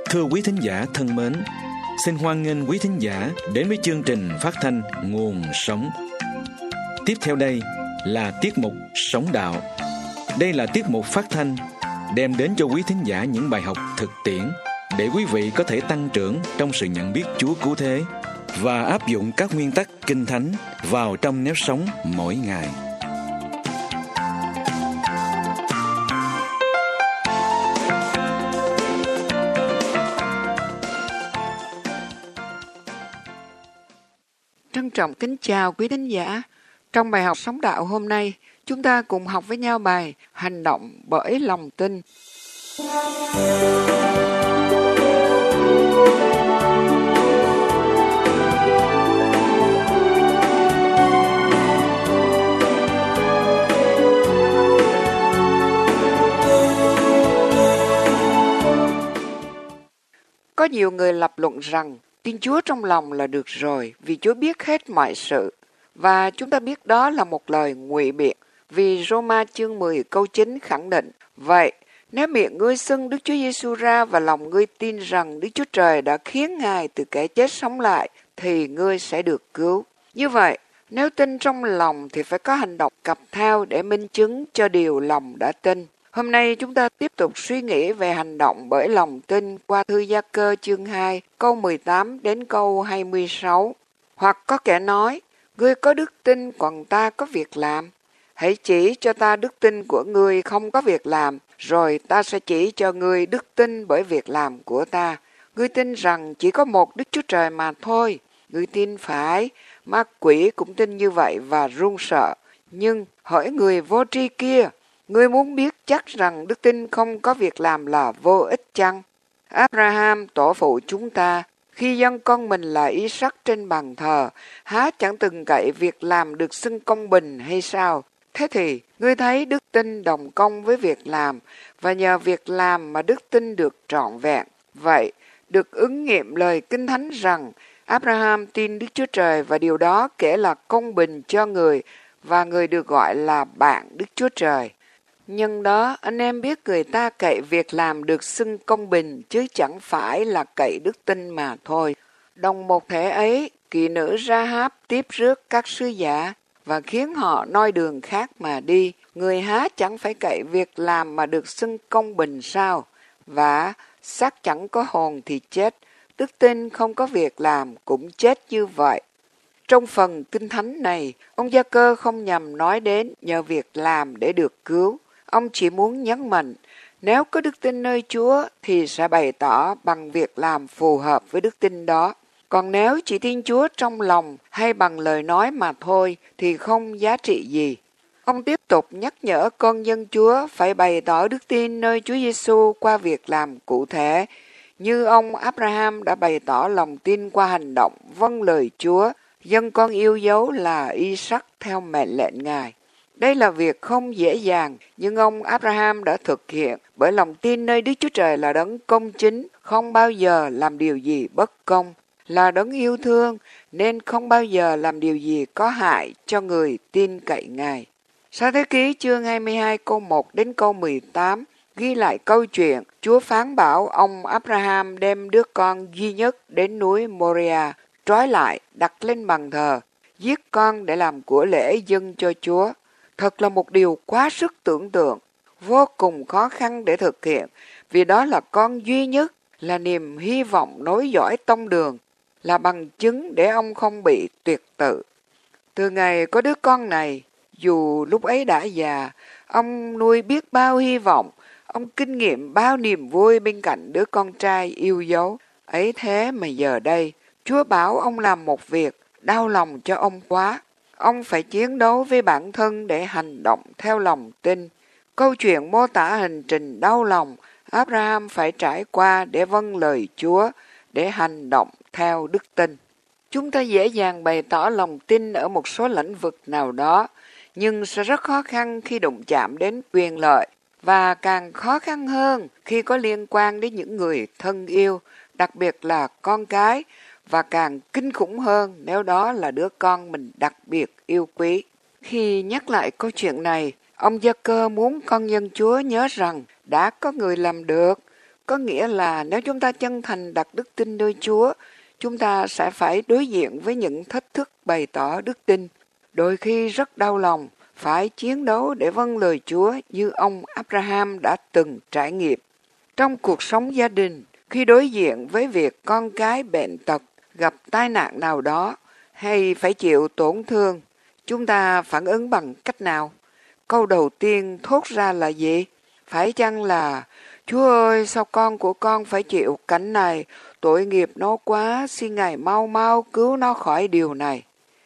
Thưa quý thính giả thân mến, xin hoan nghênh quý thính giả đến với chương trình phát thanh Nguồn Sống. Tiếp theo đây là tiết mục Sống Đạo. Đây là tiết mục phát thanh đem đến cho quý thính giả những bài học thực tiễn để quý vị có thể tăng trưởng trong sự nhận biết Chúa cứu thế và áp dụng các nguyên tắc Kinh Thánh vào trong nếp sống mỗi ngày. Trân trọng kính chào quý thính giả. Trong bài học Sống Đạo hôm nay, chúng ta cùng học với nhau bài Hành động bởi lòng tin. Có nhiều người lập luận rằng tin Chúa trong lòng là được rồi vì Chúa biết hết mọi sự. Và chúng ta biết đó là một lời ngụy biện, vì Roma chương 10 câu 9 khẳng định: vậy, nếu miệng ngươi xưng Đức Chúa Giêsu ra và lòng ngươi tin rằng Đức Chúa Trời đã khiến Ngài từ kẻ chết sống lại, thì ngươi sẽ được cứu. Như vậy, nếu tin trong lòng thì phải có hành động cặp theo để minh chứng cho điều lòng đã tin. Hôm nay chúng ta tiếp tục suy nghĩ về hành động bởi lòng tin qua thư Gia-cơ chương 2, câu 18 đến câu 26. Hoặc có kẻ nói: ngươi có đức tin còn ta có việc làm. Hãy chỉ cho ta đức tin của ngươi không có việc làm, rồi ta sẽ chỉ cho ngươi đức tin bởi việc làm của ta. Ngươi tin rằng chỉ có một Đức Chúa Trời mà thôi. Ngươi tin phải, ma quỷ cũng tin như vậy và run sợ. Nhưng hỏi người vô tri kia, ngươi muốn biết chắc rằng đức tin không có việc làm là vô ích chăng? Abraham tổ phụ chúng ta, khi dâng con mình là Isaac trên bàn thờ, há chẳng từng cậy việc làm được xưng công bình hay sao? Thế thì, ngươi thấy đức tin đồng công với việc làm, và nhờ việc làm mà đức tin được trọn vẹn. Vậy, được ứng nghiệm lời Kinh Thánh rằng, Abraham tin Đức Chúa Trời và điều đó kể là công bình cho người, và người được gọi là bạn Đức Chúa Trời. Nhưng đó, anh em biết người ta cậy việc làm được xưng công bình, chứ chẳng phải là cậy đức tin mà thôi. Đồng một thể ấy, kỳ nữ Ra-háp tiếp rước các sứ giả và khiến họ noi đường khác mà đi. Người há chẳng phải cậy việc làm mà được xưng công bình sao? Và xác chẳng có hồn thì chết, đức tin không có việc làm cũng chết như vậy. Trong phần Kinh Thánh này, ông Gia-cơ không nhằm nói đến nhờ việc làm để được cứu. Ông chỉ muốn nhấn mạnh, nếu có đức tin nơi Chúa thì sẽ bày tỏ bằng việc làm phù hợp với đức tin đó. Còn nếu chỉ tin Chúa trong lòng hay bằng lời nói mà thôi thì không giá trị gì. Ông tiếp tục nhắc nhở con dân Chúa phải bày tỏ đức tin nơi Chúa Giêsu qua việc làm cụ thể, như ông Abraham đã bày tỏ lòng tin qua hành động vâng lời Chúa, dâng con yêu dấu là Isaac theo mệnh lệnh Ngài. Đây là việc không dễ dàng, nhưng ông Abraham đã thực hiện bởi lòng tin nơi Đức Chúa Trời là đấng công chính, không bao giờ làm điều gì bất công, là đấng yêu thương, nên không bao giờ làm điều gì có hại cho người tin cậy Ngài. Sáng thế ký chương 22 câu 1 đến câu 18 ghi lại câu chuyện Chúa phán bảo ông Abraham đem đứa con duy nhất đến núi Moria, trói lại, đặt lên bàn thờ, giết con để làm của lễ dâng cho Chúa. Thật là một điều quá sức tưởng tượng, vô cùng khó khăn để thực hiện, vì đó là con duy nhất, là niềm hy vọng nối dõi tông đường, là bằng chứng để ông không bị tuyệt tự. Từ ngày có đứa con này, dù lúc ấy đã già, ông nuôi biết bao hy vọng, ông kinh nghiệm bao niềm vui bên cạnh đứa con trai yêu dấu. Ấy thế mà giờ đây, Chúa bảo ông làm một việc đau lòng cho ông quá. Ông phải chiến đấu với bản thân để hành động theo lòng tin. Câu chuyện mô tả hành trình đau lòng Abraham phải trải qua để vâng lời Chúa, để hành động theo đức tin. Chúng ta dễ dàng bày tỏ lòng tin ở một số lĩnh vực nào đó, nhưng sẽ rất khó khăn khi đụng chạm đến quyền lợi, và càng khó khăn hơn khi có liên quan đến những người thân yêu, đặc biệt là con cái, và càng kinh khủng hơn nếu đó là đứa con mình đặc biệt yêu quý. Khi nhắc lại câu chuyện này, ông Gia-cơ muốn con dân Chúa nhớ rằng đã có người làm được, có nghĩa là nếu chúng ta chân thành đặt đức tin nơi Chúa, chúng ta sẽ phải đối diện với những thách thức bày tỏ đức tin. Đôi khi rất đau lòng, phải chiến đấu để vâng lời Chúa như ông Abraham đã từng trải nghiệm. Trong cuộc sống gia đình, khi đối diện với việc con cái bệnh tật, gặp tai nạn nào đó, hay phải chịu tổn thương, chúng ta phản ứng bằng cách nào? Câu đầu tiên thốt ra là gì? Phải chăng là, Chúa ơi, sao con của con phải chịu cảnh này, tội nghiệp nó quá, xin Ngài mau mau cứu nó khỏi điều này.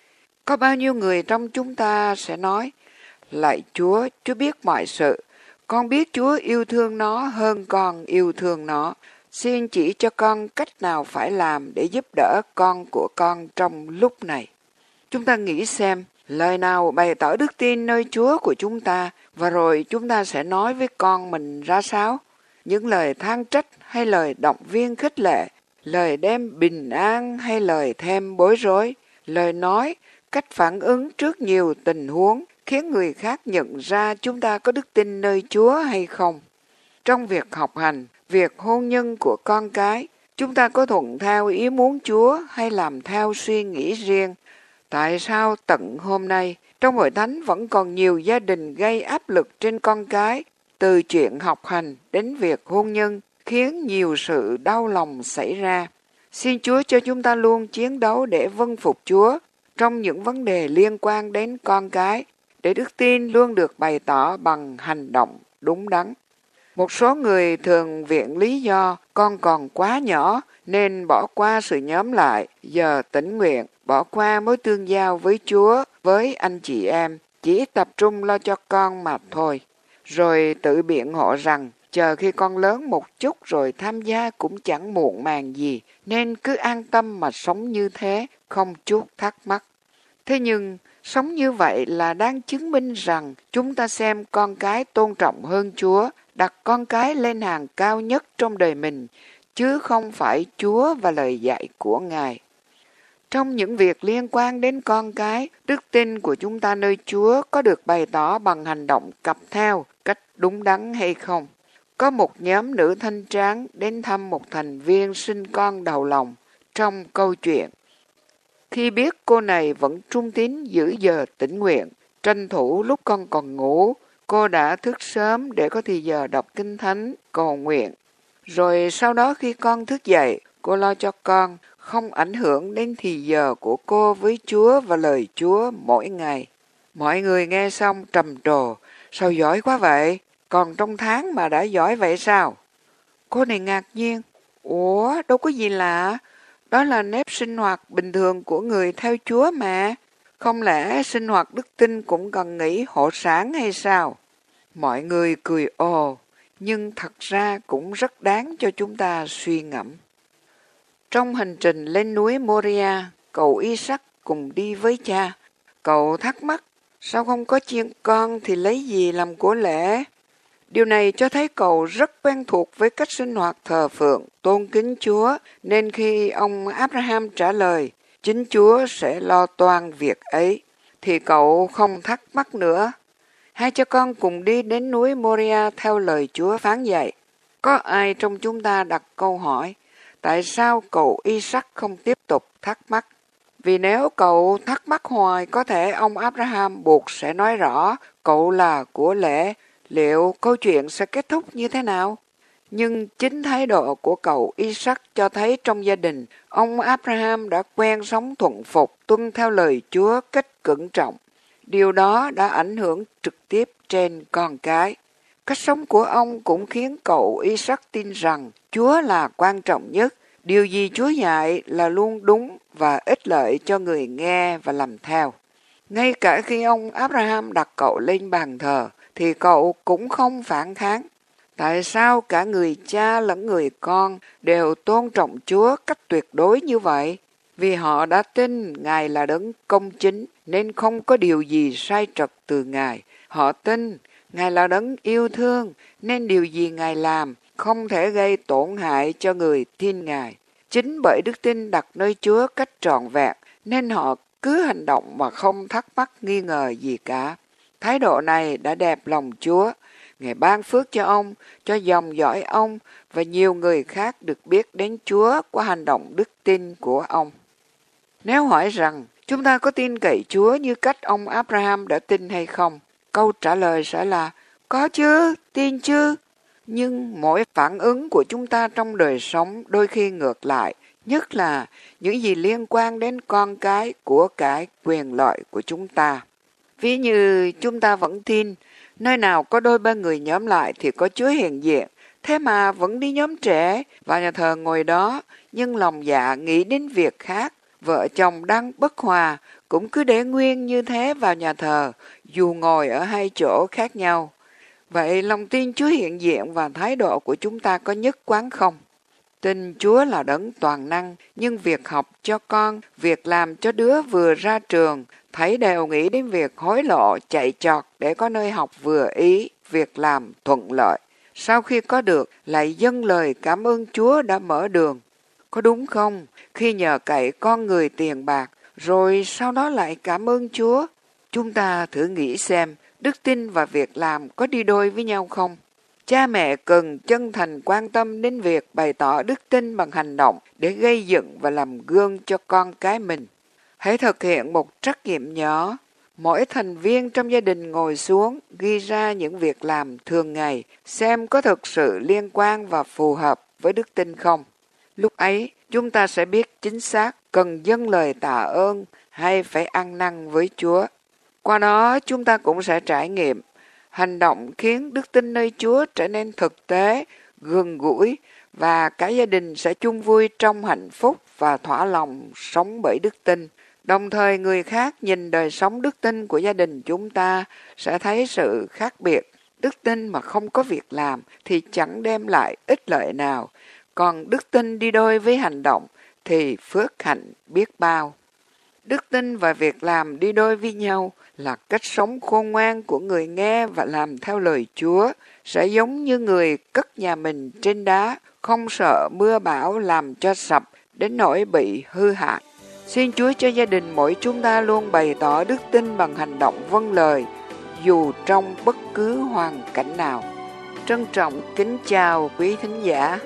Có bao nhiêu người trong chúng ta sẽ nói, lạy Chúa, Chúa biết mọi sự, con biết Chúa yêu thương nó hơn con yêu thương nó. Xin chỉ cho con cách nào phải làm để giúp đỡ con của con trong lúc này. Chúng ta nghĩ xem, lời nào bày tỏ đức tin nơi Chúa của chúng ta, và rồi chúng ta sẽ nói với con mình ra sao? Những lời than trách hay lời động viên khích lệ, lời đem bình an hay lời thêm bối rối, lời nói, cách phản ứng trước nhiều tình huống khiến người khác nhận ra chúng ta có đức tin nơi Chúa hay không. Trong việc học hành, việc hôn nhân của con cái, chúng ta có thuận theo ý muốn Chúa hay làm theo suy nghĩ riêng? Tại sao tận hôm nay, trong hội thánh vẫn còn nhiều gia đình gây áp lực trên con cái, từ chuyện học hành đến việc hôn nhân, khiến nhiều sự đau lòng xảy ra? Xin Chúa cho chúng ta luôn chiến đấu để vâng phục Chúa trong những vấn đề liên quan đến con cái, để đức tin luôn được bày tỏ bằng hành động đúng đắn. Một số người thường viện lý do con còn quá nhỏ nên bỏ qua sự nhóm lại, giờ tỉnh nguyện, bỏ qua mối tương giao với Chúa, với anh chị em, chỉ tập trung lo cho con mà thôi. Rồi tự biện hộ rằng, chờ khi con lớn một chút rồi tham gia cũng chẳng muộn màng gì, nên cứ an tâm mà sống như thế, không chút thắc mắc. Thế nhưng, sống như vậy là đang chứng minh rằng chúng ta xem con cái tôn trọng hơn Chúa, đặt con cái lên hàng cao nhất trong đời mình, chứ không phải Chúa và lời dạy của Ngài. Trong những việc liên quan đến con cái, đức tin của chúng ta nơi Chúa có được bày tỏ bằng hành động cặp theo cách đúng đắn hay không? Có một nhóm nữ thanh tráng đến thăm một thành viên sinh con đầu lòng. Trong câu chuyện, khi biết cô này vẫn trung tín giữ giờ tĩnh nguyện, tranh thủ lúc con còn ngủ, cô đã thức sớm để có thì giờ đọc kinh thánh, cầu nguyện. Rồi sau đó khi con thức dậy, cô lo cho con, không ảnh hưởng đến thì giờ của cô với Chúa và lời Chúa mỗi ngày. Mọi người nghe xong trầm trồ, sao giỏi quá vậy? Còn trong tháng mà đã giỏi vậy sao? Cô này ngạc nhiên, ủa đâu có gì lạ, đó là nếp sinh hoạt bình thường của người theo Chúa mà. Không lẽ sinh hoạt đức tin cũng cần nghỉ hộ sản hay sao? Mọi người cười ồ, nhưng thật ra cũng rất đáng cho chúng ta suy ngẫm. Trong hành trình lên núi Moria, cậu Isaac cùng đi với cha. Cậu thắc mắc, sao không có chiên con thì lấy gì làm của lễ? Điều này cho thấy cậu rất quen thuộc với cách sinh hoạt thờ phượng, tôn kính Chúa, nên khi ông Abraham trả lời, chính Chúa sẽ lo toan việc ấy, thì cậu không thắc mắc nữa. Hai cha con cùng đi đến núi Moria theo lời Chúa phán dạy. Có ai trong chúng ta đặt câu hỏi, tại sao cậu Isaac không tiếp tục thắc mắc? Vì nếu cậu thắc mắc hoài, có thể ông Abraham buộc sẽ nói rõ cậu là của lễ, liệu câu chuyện sẽ kết thúc như thế nào? Nhưng chính thái độ của cậu Isaac cho thấy trong gia đình, ông Abraham đã quen sống thuận phục, tuân theo lời Chúa cách cẩn trọng. Điều đó đã ảnh hưởng trực tiếp trên con cái. Cách sống của ông cũng khiến cậu Isaac tin rằng Chúa là quan trọng nhất. Điều gì Chúa dạy là luôn đúng và ích lợi cho người nghe và làm theo. Ngay cả khi ông Abraham đặt cậu lên bàn thờ, thì cậu cũng không phản kháng. Tại sao cả người cha lẫn người con đều tôn trọng Chúa cách tuyệt đối như vậy? Vì họ đã tin Ngài là đấng công chính nên không có điều gì sai trật từ Ngài. Họ tin Ngài là đấng yêu thương nên điều gì Ngài làm không thể gây tổn hại cho người tin Ngài. Chính bởi đức tin đặt nơi Chúa cách trọn vẹn nên họ cứ hành động mà không thắc mắc nghi ngờ gì cả. Thái độ này đã đẹp lòng Chúa. Ngài ban phước cho ông, cho dòng dõi ông và nhiều người khác được biết đến Chúa qua hành động đức tin của ông. Nếu hỏi rằng chúng ta có tin cậy Chúa như cách ông Abraham đã tin hay không? Câu trả lời sẽ là có chứ, tin chứ. Nhưng mỗi phản ứng của chúng ta trong đời sống đôi khi ngược lại, nhất là những gì liên quan đến con cái, của cải, quyền lợi của chúng ta. Ví như chúng ta vẫn tin, nơi nào có đôi ba người nhóm lại thì có Chúa hiện diện, thế mà vẫn đi nhóm trẻ, vào nhà thờ ngồi đó, nhưng lòng dạ nghĩ đến việc khác. Vợ chồng đang bất hòa, cũng cứ để nguyên như thế vào nhà thờ, dù ngồi ở hai chỗ khác nhau. Vậy lòng tin Chúa hiện diện và thái độ của chúng ta có nhất quán không? Tin Chúa là đấng toàn năng, nhưng việc học cho con, việc làm cho đứa vừa ra trường, thấy đều nghĩ đến việc hối lộ, chạy trọt để có nơi học vừa ý, việc làm thuận lợi. Sau khi có được, lại dâng lời cảm ơn Chúa đã mở đường. Có đúng không? Khi nhờ cậy con người tiền bạc, rồi sau đó lại cảm ơn Chúa. Chúng ta thử nghĩ xem, đức tin và việc làm có đi đôi với nhau không? Cha mẹ cần chân thành quan tâm đến việc bày tỏ đức tin bằng hành động để gây dựng và làm gương cho con cái mình. Hãy thực hiện một trắc nghiệm nhỏ. Mỗi thành viên trong gia đình ngồi xuống, ghi ra những việc làm thường ngày, xem có thực sự liên quan và phù hợp với đức tin không. Lúc ấy, chúng ta sẽ biết chính xác cần dâng lời tạ ơn hay phải ăn năn với Chúa. Qua đó, chúng ta cũng sẽ trải nghiệm hành động khiến đức tin nơi Chúa trở nên thực tế, gần gũi và cả gia đình sẽ chung vui trong hạnh phúc và thỏa lòng sống bởi đức tin. Đồng thời người khác nhìn đời sống đức tin của gia đình chúng ta sẽ thấy sự khác biệt. Đức tin mà không có việc làm thì chẳng đem lại ích lợi nào, còn đức tin đi đôi với hành động thì phước hạnh biết bao. Đức tin và việc làm đi đôi với nhau là cách sống khôn ngoan của người nghe và làm theo lời Chúa, sẽ giống như người cất nhà mình trên đá, không sợ mưa bão làm cho sập đến nỗi bị hư hại. Xin Chúa cho gia đình mỗi chúng ta luôn bày tỏ đức tin bằng hành động vâng lời, dù trong bất cứ hoàn cảnh nào. Trân trọng kính chào quý thính giả.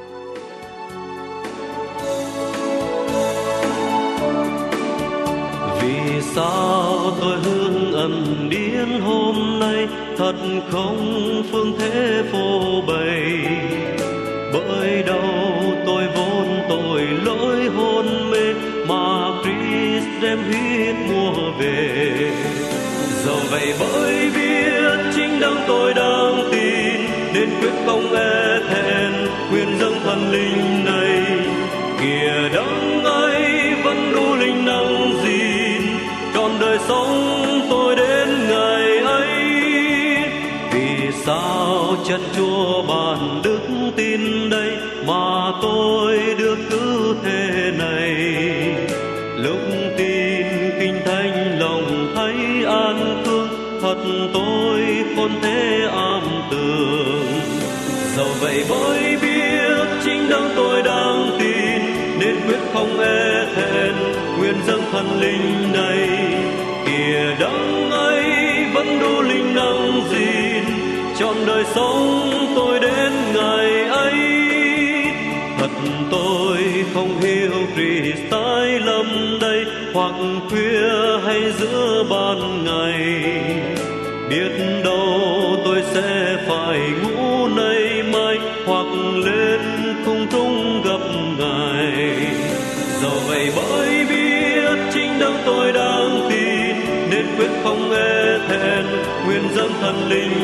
Vì sao tôi hương ẩn điên hôm nay, thật không phương thế phô bày. Bởi đâu tôi vốn tội lỗi hôn mê, mà Christ đem huyết mua về. Dẫu vậy bởi biết chính đấng tôi đang tin, nên quyết không e thẹn nguyện dâng thần linh này. Kìa đấng ấy vẫn đủ linh năng gìn, trọn đời sống tôi đến ngày ấy. Vì sao chân Chúa ban đức tin đây, mà tôi được cứ thế này. Lúc tin kinh thánh lòng thấy an cương, thật tôi khôn thế am tường. Dẫu vậy bởi biết chính đấng tôi đang tin, nên quyết không e thẹn nguyện dâng thần linh này. Kìa đấng ấy vẫn đủ linh năng gìn, trọn đời sống tôi đến ngày ấy. Thật tôi không hiểu Christ tái lâm đây, hoặc khuya hay giữa ban ngày. Biết đâu tôi sẽ phải ngủ nay mai, hoặc lên khung trung gặp Ngài. Dẫu vậy bởi biết chính đấng tôi đang tin, nên quyết không e thẹn nguyện dâng thần linh